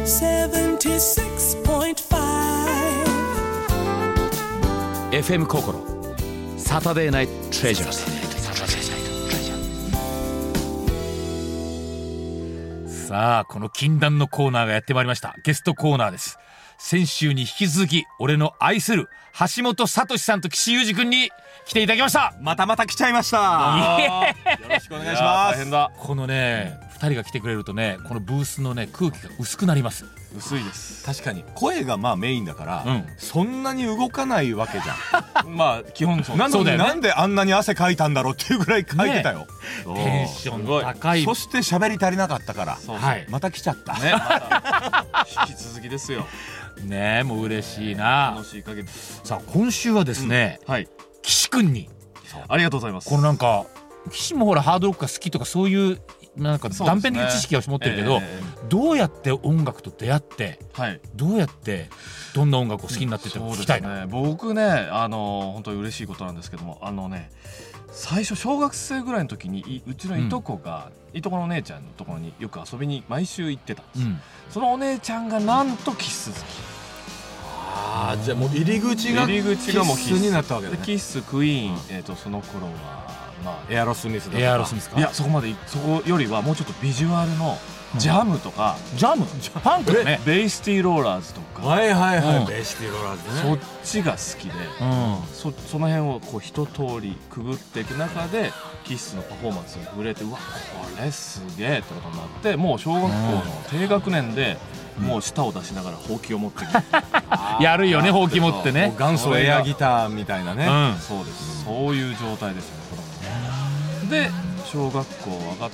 76.5 FM 心サタデーナイトトレジャー。さあこの禁断のコーナーがやってまいりました。ゲストコーナーです。先週に引き続き俺の愛する橋本聡さんと岸裕二君に来ていただきました。 また来ちゃいました。よろしくお願いします。大変だ。 このね2人が来てくれるとね、このブースのね空気が薄くなります。 薄いです。確かに声がまあメインだから、 うん、 そんなに動かないわけじゃん。まあ基本そう。なのになんであんなに汗かいたんだろうっていうぐらいかいてたよ。 テンション高い。 そして喋り足りなかったから、 はい、 また来ちゃったね。引き続きですよ。 ねえ、もう嬉しいな。 楽しい限り。 さあ今週はですね、 はい、 岸君に、 ありがとうございます。 このなんか岸もほらハードロックが好きとかそういうなんか断片的知識は持ってるけど、どうやって音楽と出会って、はい、どうやってどんな音楽を好きになってって聞きたいな。 僕ね、本当に嬉しいことなんですけども、最初小学生ぐらいの時にうちのいとこが、いとこのお姉ちゃんのところによく遊びに毎週行ってたんです、そのお姉ちゃんがなんとキス好き。 じゃあもう入り口がキスになったわけだね。 キス、クイーン、その頃はエアロスミスだとか。 エアロスミスか。 いや、そこよりはもうちょっとビジュアルのジャムとか、 ジャムパンクだね。 ベイシティローラーズとか、 はいはいはい、ベイシティローラーズね。 そっちが好きで、その辺をこう一通りくぐっていく中でキスのパフォーマンスに触れて、うわこれすげえってことになって、もう小学校の低学年でもう舌を出しながらほうきを持ってきてやるよね、ほうき持ってね。 元祖エアギターみたいなね。 そうです、そういう状態ですよね。で小学校上がって、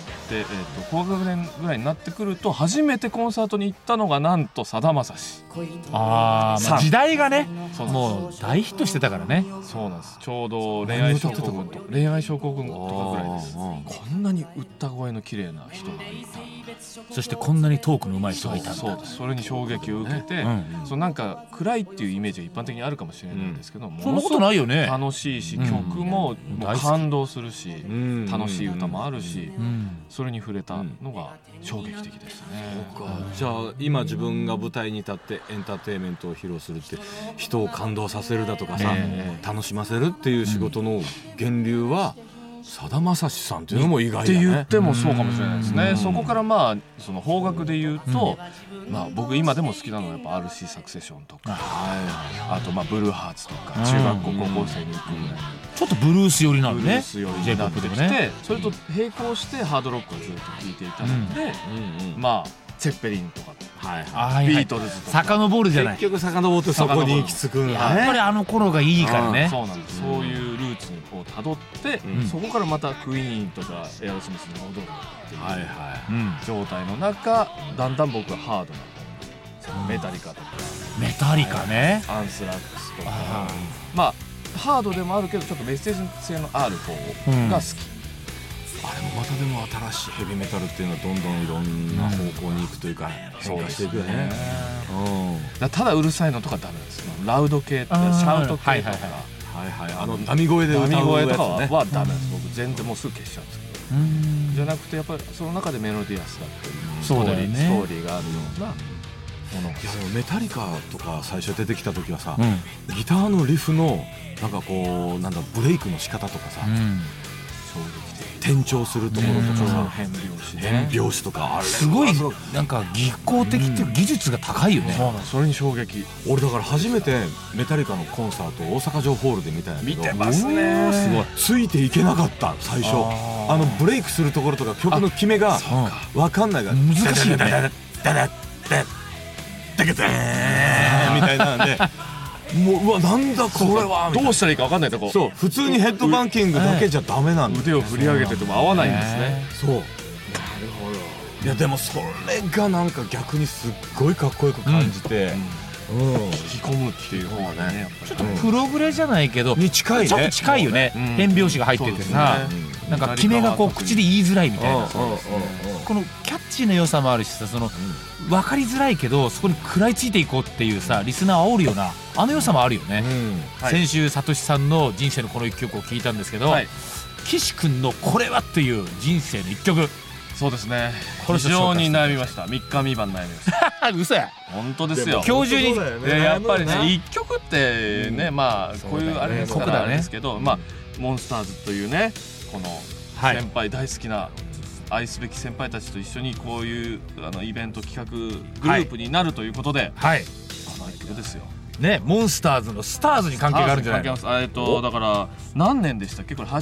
高学年ぐらいになってくると初めてコンサートに行ったのがなんとさだまさし。 時代がねもう大ヒットしてたからね。 そうなんです。ちょうど恋愛症候群とかぐらいです。こんなに歌声の綺麗な人がいた、 そしてこんなにトークの上手い人がいたんだ。 そうです。それに衝撃を受けて、そのなんか暗いっていうイメージが一般的にあるかもしれないんですけど、 そんなことないよね。 楽しいし、曲も感動するし、楽しい歌もあるし、それに触れたのが衝撃的ですね。 じゃあ今自分が舞台に立ってエンターテインメントを披露するって、人を感動させるだとかさ、楽しませるっていう仕事の源流はさだまさしさんっていうのも意外だね。 って言ってもそうかもしれないですね。そこからその邦楽で言うと、僕今でも好きなのはやっぱ RC サクセションとか、あとブルーハーツとか、中学校高校生に行くぐらいちょっとブルース寄りなのね。 ブルース寄りになってきて、それと並行してハードロックをずっと聴いていたので、ツェッペリンとかビートルズとか遡るじゃない。 結局遡ってそこに行き着くんだね。 やっぱりあの頃がいいからね。 そうなんです。そういうルーツをたどって、そこからまたクイーンとかエアロスミスに戻るっていう状態の中、だんだん僕はハードなメタリカとか、 メタリカね、 アンスラックスとか、ハードでもあるけどちょっとメッセージ性のある方が好き。 あれもまたでも新しいヘビメタルっていうのはどんどんいろんな方向に行くというか変化していくよね。 ただうるさいのとかダメなんですよ。ラウド系ってシャウト系とか、 波声で歌うやつね。 波声とかはダメなんです。僕全然もうすぐ消しちゃうんですけど、じゃなくてやっぱりその中でメロディアスだったりストーリーがあるようなもの。 いやでもメタリカとか最初出てきた時はさ、ギターのリフのなんかこうブレイクの仕方とかさ、転調するところとかさ、 変拍子とか、 すごいなんか技巧的っていうか技術が高いよね。 それに衝撃。 俺だから初めてメタリカのコンサートを大阪城ホールで見たんやけど、 見てますね。 すごいついていけなかった最初。ブレイクするところとか曲の決めが分かんないから難しいよね。 みたいなんでもううわなんだこれはどうしたらいいか分かんないとこ。 そう、普通にヘッドバンキングだけじゃダメなんだ。 腕を振り上げてても合わないんですね。 そう、なるほど。いやでもそれがなんか逆にすっごいかっこよく感じて、 引き込むっていう方がね、 ちょっとプログレじゃないけどに近いね。 ちょっと近いよね。変拍子が入っててさ、なんか決めがこう口で言いづらいみたいな、このキャッチーな良さもあるしさ、その分かりづらいけどそこに食らいついていこうっていうさ、リスナーを煽るようなあの良さもあるよね。先週さとしさんの人生のこの一曲を聞いたんですけど、岸君のこれはっていう人生の一曲そうですね。 これ非常に悩みました。3日3晩悩みました。 嘘や。 本当ですよ。 今日中にでやっぱりね、一曲ってね、まあこういうあれですからあれですけど、まあモンスターズというね、この先輩大好きな愛すべき先輩たちと一緒にこういうイベント企画グループになるということで、 はい、 この一曲ですよね。モンスターズのスターズに関係があるんじゃないの？ だから何年でしたっけ？これ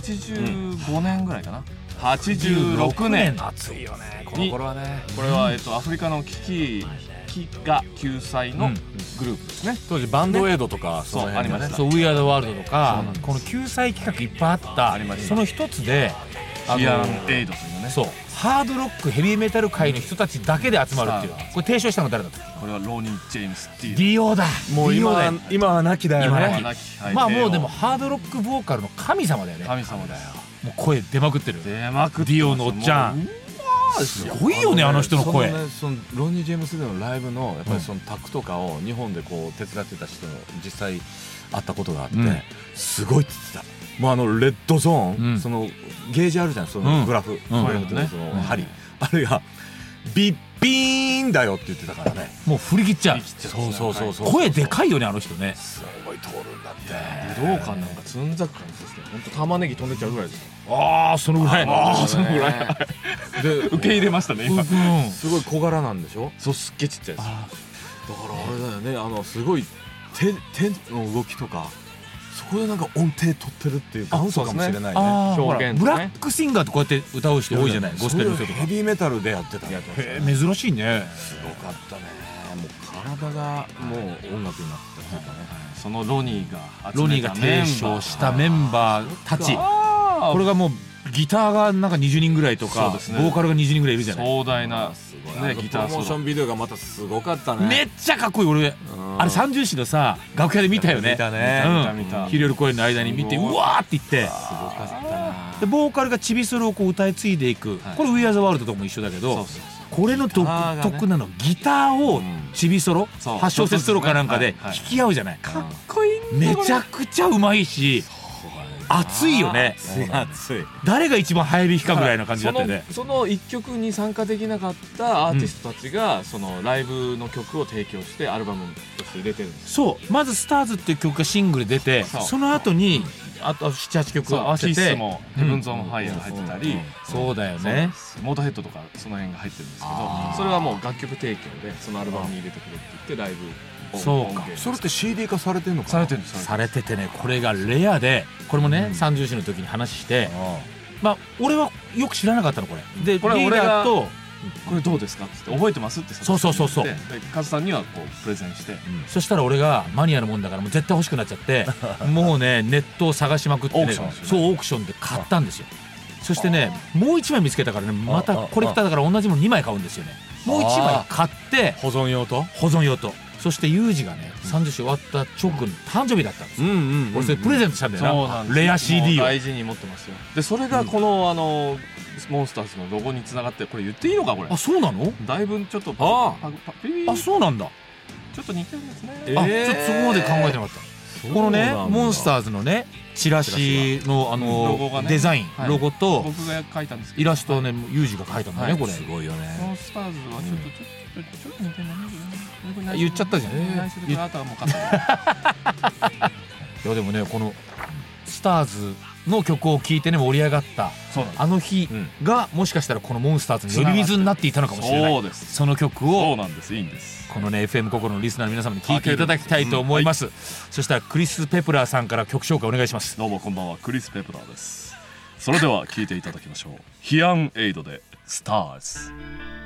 85年ぐらいかな。86年。 暑いよねこの頃はね。 これはアフリカの飢餓救済のグループですね。 当時バンドエイドとかそうありました。 そう We Are the World とかこの救済企画いっぱいあった。その一つでヒアンエイドというね。 そうハードロックヘビーメタル界の人たちだけで集まるっていう。これ提唱したの誰だった？ これはローニー・ジェームス・ディー。 ディオだ。 もう今は亡きだよね。 まあもうでもハードロックボーカルの神様だよね。 神様だよ。 もう声出まくってる。 出まくってディオのおっちゃん。すごいよねあの人の声。 そのローニー・ジェームス・ディーのライブのやっぱりそのタックとかを日本でこう手伝ってた人も実際会ったことがあって、すごいって言ってた。もうレッドゾーン、そのゲージあるじゃん、そのグラフ、その針、あれがビッビーンだよって言ってたからね。 もう振り切っちゃう。 そう声でかいよねあの人ね。 すごい通るんだって。 武道館なんかつんざく感じですね。本当玉ねぎ飛んでっちゃうぐらいですよ。 ああそのぐらい。 そのぐらい。で受け入れましたね今。 すごい小柄なんでしょ。 そうすっげえちっちゃいです。だからあれだよね、すごい手の動きとか。そこでなんか音程取ってるっていうかそうかもしれないね。 表現ブラックシンガーってこうやって歌う人多いじゃない。ゴスペルの人とかヘビーメタルでやってた。 珍しいね。 すごかったね。もう体がもう音楽になってたね。 そのロニーが提唱したメンバーたち、これがもうギターがなんか20人ぐらいとか、ボーカルが20人ぐらいいるじゃない。 壮大なギタープロモーションビデオがまたすごかったね。 めっちゃかっこいい。俺あれ三重詩のさ楽屋で見たよね。 見たね。 ヒレル公演の間に見てうわーって言って、 すごかったな。 でボーカルがチビソルをこう歌い継いでいく。これ We Are the World とも一緒だけど、これの独特なのギターをチビソロ8小節ソロかなんかで弾き合うじゃない。 かっこいい。 めちゃくちゃうまいし熱いよね。 熱い。 誰が一番早弾きかぐらいな感じだったよね。 その一曲に参加できなかったアーティストたちがそのライブの曲を提供してアルバムとして入れてるんです。 そうまずスターズっていう曲がシングル出て、その後にあと 7,8 曲合わせてキスもヘブンズ・オン・ファイヤーが入ってたり、 そうだよね。 モーターヘッドとかその辺が入ってるんですけど、それはもう楽曲提供でそのアルバムに入れてくれって言ってライブ。 そうか。 それって CD 化されてんのかな。 されてるんです。 されててね、これがレアで、これもね三重詩の時に話して、まあ俺はよく知らなかったのこれで。 これ俺がこれどうですかって覚えてますって。 そうでカズさんにはこうプレゼンして、 そしたら俺がマニアのもんだからもう絶対欲しくなっちゃって、もうねネットを探しまくってね、そうオークションで買ったんですよ。そしてねもう1枚見つけたからね、またコレクターだから同じもの2枚買うんですよね。もう1枚買って保存用と。 そしてユージがね30週終わった直後に誕生日だったんですよ。俺それプレゼントしたんだよな。レア CD を大事に持ってますよ。でそれがこのモンスターズのロゴにつながって、これ言っていいのかこれ。 あそうなの。 だいぶちょっとあそうなんだ。 ちょっと似てるんですね。 ちょっとそこまで考えてなかった。このねモンスターズのねチラシのデザインロゴと僕が描いたんですけど、 イラストをねユージが描いたんだね。これすごいよね。 モンスターズはちょっと似てるね。 言っちゃったじゃん。 あとはもういやでもねこのスターズの曲を聴いてね盛り上がったあの日がもしかしたらこのモンスターズの呼び水になっていたのかもしれない。その曲をこのね FM 心のリスナーの皆様に聴いていただきたいと思います。そしたらクリス・ペプラーさんから曲紹介お願いします。 どうもこんばんは、クリス・ペプラーです。それでは聴いていただきましょう。ヒアンエイドでスターズ。